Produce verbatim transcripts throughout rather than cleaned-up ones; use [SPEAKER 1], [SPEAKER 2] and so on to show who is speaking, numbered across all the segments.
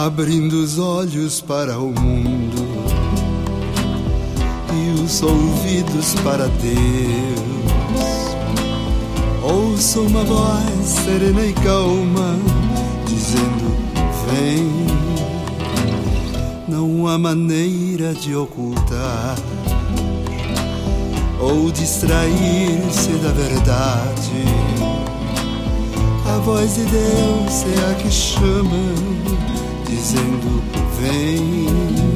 [SPEAKER 1] abrindo os olhos para o mundo e os ouvidos para Deus. Ouço uma voz serena e calma dizendo: vem. Não há maneira de ocultar ou distrair-se da verdade. A voz de Deus é a que chama, dizendo: vem.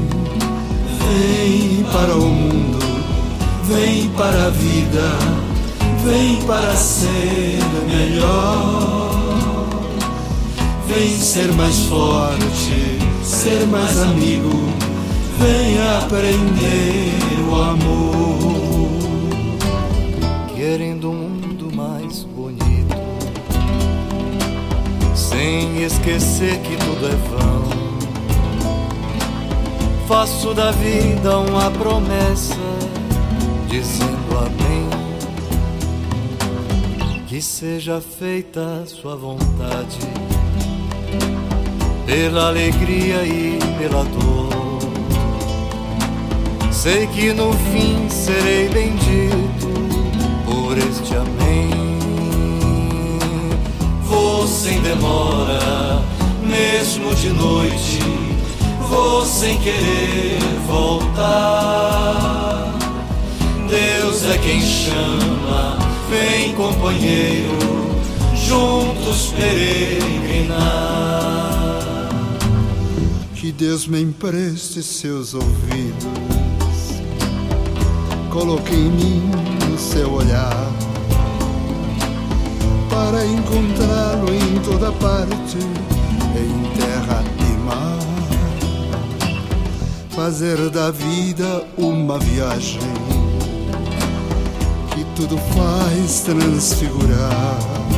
[SPEAKER 1] Vem para o mundo, vem para a vida, vem para ser melhor. Vem ser mais forte, ser mais amigo, vem aprender o amor.
[SPEAKER 2] Querendo um mundo mais bonito, sem esquecer que tudo é vão, faço da vida uma promessa, dizendo amém. Que seja feita a sua vontade, pela alegria e pela dor. Sei que no fim serei bendito por este amém. Vou sem demora, mesmo de noite, vou sem querer voltar. Deus é quem chama, vem companheiro, juntos peregrinar.
[SPEAKER 1] Que Deus me empreste seus ouvidos, coloque em mim o seu olhar, para encontrá-lo em toda parte, em terra e mar. Fazer da vida uma viagem que tudo faz transfigurar,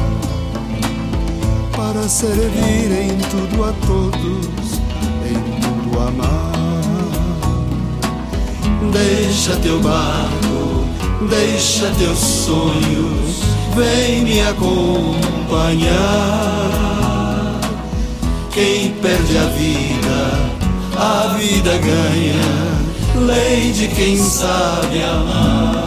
[SPEAKER 1] para servir em tudo a todos, em tudo amar. Deixa teu barco, deixa teus sonhos, vem me acompanhar. Quem perde a vida, a vida ganha, lei de quem sabe amar.